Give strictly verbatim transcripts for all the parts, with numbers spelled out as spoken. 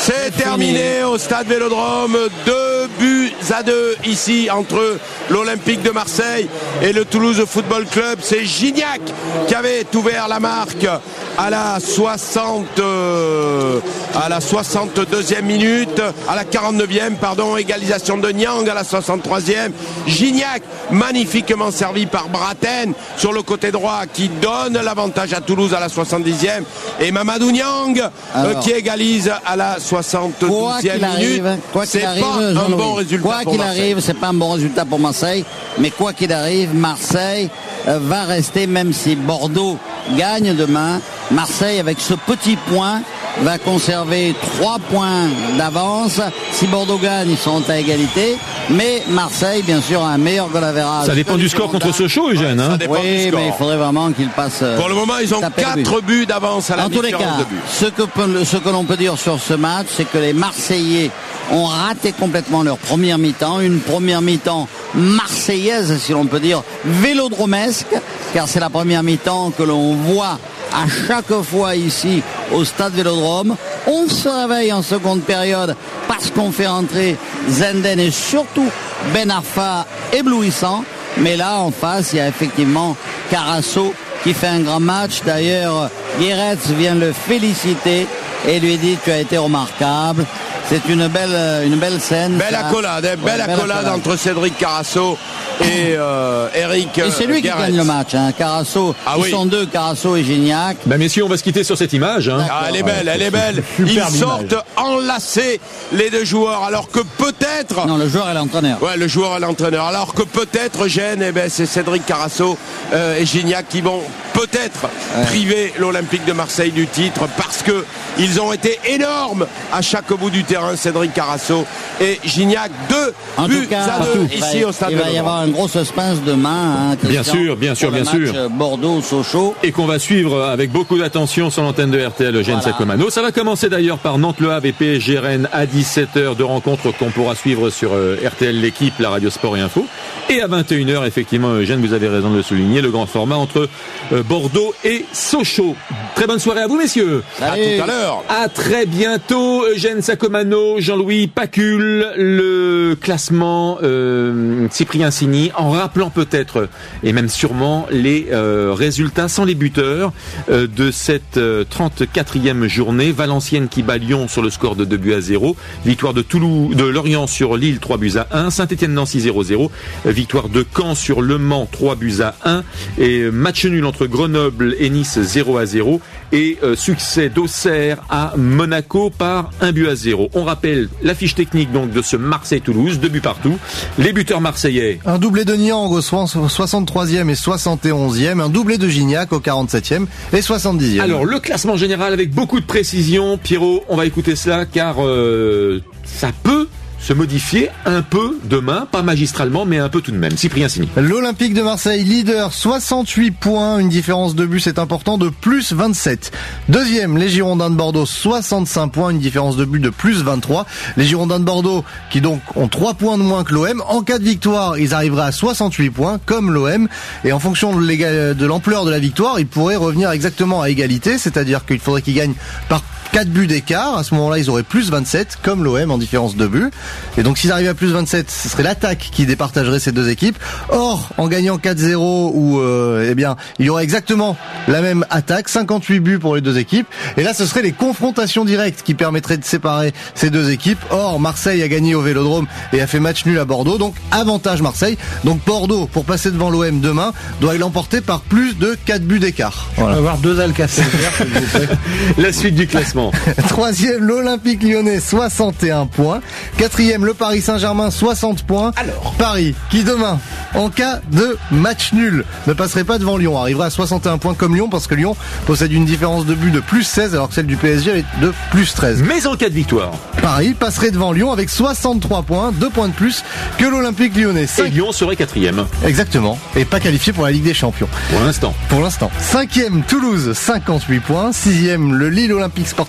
C'est terminé au stade Vélodrome. Deux buts à deux ici entre l'Olympique de Marseille et le Toulouse Football Club. C'est Gignac qui avait ouvert la marque à la soixante euh, à la soixante-deuxième minute, à la quarante-neuvième, pardon, égalisation de Niang à la soixante-troisième. Gignac, magnifiquement servi par Braten sur le côté droit, qui donne l'avantage à Toulouse à la soixante-dixième, et Mamadou Niang euh, qui égalise à la soixante-douzième minute. Quoi qu'il c'est arrive, pas un bon résultat quoi pour qu'il Marseille. arrive, c'est pas un bon résultat pour Marseille, mais quoi qu'il arrive, Marseille euh, va rester, même si Bordeaux gagne demain, Marseille, avec ce petit point, va conserver trois points d'avance. Si Bordeaux gagne, ils sont à égalité. Mais Marseille, bien sûr, a un meilleur goal average. Ça dépend du score contre Sochaux, Eugène. Ouais, hein. ça dépend Oui, du score. mais il faudrait vraiment qu'ils passent. Pour le moment, ils ont quatre buts d'avance à la En tous les différence cas, de buts. ce que, peut- ce que l'on peut dire sur ce match, c'est que les Marseillais ont raté complètement leur première mi-temps. Une première mi-temps marseillaise, si l'on peut dire, vélodromesque, car c'est la première mi-temps que l'on voit à chaque fois ici au stade Vélodrome. On se réveille en seconde période parce qu'on fait entrer Zenden et surtout Ben Arfa éblouissant. Mais là, en face, il y a effectivement Carasso qui fait un grand match. D'ailleurs, Guéretz vient le féliciter et lui dit « Tu as été remarquable ». C'est une belle, une belle scène. Belle ça. accolade, hein, Ouais, belle accolade entre Cédric Carasso et euh, Eric Et c'est lui qui Guéretz. gagne le match, hein. Carasso, Ah ils oui. sont deux, Carasso et Gignac. Ben messieurs, on va se quitter sur cette image. Hein. Ah, elle est belle, elle est belle. Ils Superbe sortent enlacés, les deux joueurs, alors que peut-être... Non, le joueur et l'entraîneur. Ouais, le joueur et l'entraîneur. Alors que peut-être, Gênes, eh ben, c'est Cédric Carasso euh, et Gignac qui vont peut-être Ouais. priver l'Olympique de Marseille du titre, parce que ils ont été énormes à chaque bout du terrain, Cédric Carasso et Gignac. Deux En buts tout cas, à deux il va, ici au stade il va y Vélodrome. avoir un gros suspense demain. Hein, Bien Christian, sûr, bien sûr, pour le bien match sûr. Bordeaux-Sochaux. Et qu'on va suivre avec beaucoup d'attention sur l'antenne de R T L, Eugène Voilà. Sacomano. Ça va commencer d'ailleurs par Nantes-Le Havre et P S G Rennes à dix-sept heures, de rencontres qu'on pourra suivre sur euh, R T L, l'équipe, la radio sport et info. Et à vingt et une heures, effectivement, Eugène, vous avez raison de le souligner, le grand format entre euh, Bordeaux et Sochaux. Très bonne soirée à vous, messieurs. À Salut. tout à l'heure. À très bientôt, Eugène Sacomano, Jean-Louis Pacul, le classement euh, Cyprien Signy, en rappelant peut-être, et même sûrement, les euh, résultats sans les buteurs euh, de cette euh, trente-quatrième journée. Valenciennes qui bat Lyon sur le score de deux buts à zéro. Victoire de Toulouse, de Lorient sur Lille, trois buts à un. Saint-Étienne-Nancy zéro zéro. Victoire de Caen sur Le Mans, trois buts à un. Et match nul entre Grenoble et Nice, zéro à zéro. Et euh, succès d'Auxerre à Monaco par un but à zéro. On rappelle la fiche technique donc de ce Marseille-Toulouse, deux buts partout. Les buteurs marseillais. Un doublé de Niang au soixante-troisième et soixante et onzième, un doublé de Gignac au quarante-septième et soixante-dixième. Alors le classement général avec beaucoup de précision. Pierrot, on va écouter cela car euh, ça peut se modifier un peu demain, pas magistralement, mais un peu tout de même. Cyprien Signy. L'Olympique de Marseille, leader, soixante-huit points, une différence de but, c'est important, de plus vingt-sept. Deuxième, les Girondins de Bordeaux, soixante-cinq points, une différence de but de plus vingt-trois. Les Girondins de Bordeaux, qui donc ont trois points de moins que l'O M. En cas de victoire, ils arriveraient à soixante-huit points, comme l'O M. Et en fonction de, l'égal- de l'ampleur de la victoire, ils pourraient revenir exactement à égalité, c'est-à-dire qu'il faudrait qu'ils gagnent par quatre buts d'écart. À ce moment-là, ils auraient plus vingt-sept, comme l'O M, en différence de but. Et donc, s'ils arrivent à plus vingt-sept, ce serait l'attaque qui départagerait ces deux équipes. Or, en gagnant quatre zéro, ou euh, eh bien, il y aurait exactement la même attaque, cinquante-huit buts pour les deux équipes. Et là, ce seraient les confrontations directes qui permettraient de séparer ces deux équipes. Or, Marseille a gagné au Vélodrome et a fait match nul à Bordeaux. Donc, avantage Marseille. Donc, Bordeaux, pour passer devant l'O M demain, doit l'emporter par plus de quatre buts d'écart. On va avoir deux Alcacer, s'il vous plaît. La suite du classement. Troisième, l'Olympique Lyonnais, soixante et un points. Quatrième, le Paris Saint-Germain, soixante points. Alors. Paris, qui demain, en cas de match nul, ne passerait pas devant Lyon, arriverait à soixante et un points comme Lyon, parce que Lyon possède une différence de but de plus seize, alors que celle du P S G est de plus treize. Mais en cas de victoire. Paris passerait devant Lyon avec soixante-trois points, deux points de plus que l'Olympique Lyonnais. Et Cinq- Lyon serait quatrième. Exactement. Et pas qualifié pour la Ligue des Champions. Pour l'instant. Pour l'instant. Cinquième, Toulouse, cinquante-huit points. Sixième, le Lille Olympique Sportif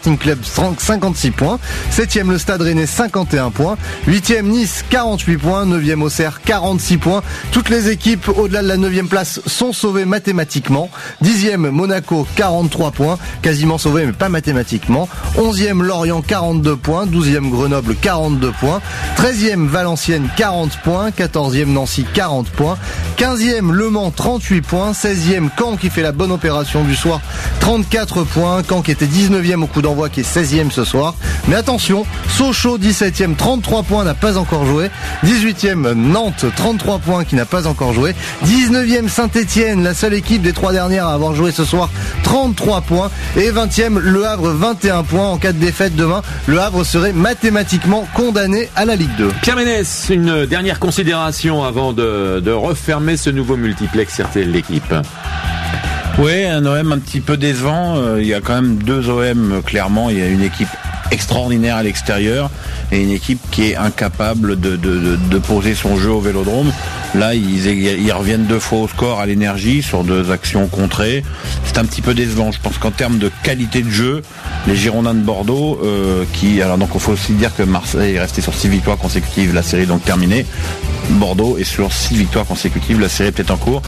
Sporting Club, cinquante-six points. Septième, le Stade Rennais, cinquante et un points. Huitième, Nice, quarante-huit points. Neuvième, Auxerre, quarante-six points. Toutes les équipes au-delà de la neuvième place sont sauvées mathématiquement. Dixième, Monaco, quarante-trois points. Quasiment sauvées, mais pas mathématiquement. Onzième, Lorient, quarante-deux points. Douzième, Grenoble, quarante-deux points. Treizième, Valenciennes, quarante points. Quatorzième, Nancy, quarante points. Quinzième, Le Mans, trente-huit points. Seizième, Caen qui fait la bonne opération du soir, trente-quatre points. Caen qui était dix-neuvième au coup d'envoi, qui est seizième ce soir. Mais attention, Sochaux, dix-septième, trente-trois points, n'a pas encore joué. dix-huitième, Nantes, trente-trois points, qui n'a pas encore joué. dix-neuvième, Saint-Etienne, la seule équipe des trois dernières à avoir joué ce soir, trente-trois points. Et vingtième, Le Havre, vingt et un points. En cas de défaite demain, Le Havre serait mathématiquement condamné à la Ligue deux. Pierre Ménès, une dernière considération avant de, de refermer ce nouveau multiplex R T L l'équipe. Oui, un O M un petit peu décevant. Il y a quand même deux O M, clairement. Il y a une équipe extraordinaire à l'extérieur et une équipe qui est incapable de, de, de, de poser son jeu au Vélodrome. Là, ils, ils reviennent deux fois au score à l'énergie sur deux actions contrées. C'est un petit peu décevant. Je pense qu'en termes de qualité de jeu, les Girondins de Bordeaux, euh, qui, alors donc il faut aussi dire que Marseille est resté sur six victoires consécutives, la série est donc terminée. Bordeaux est sur six victoires consécutives, la série est peut-être en cours.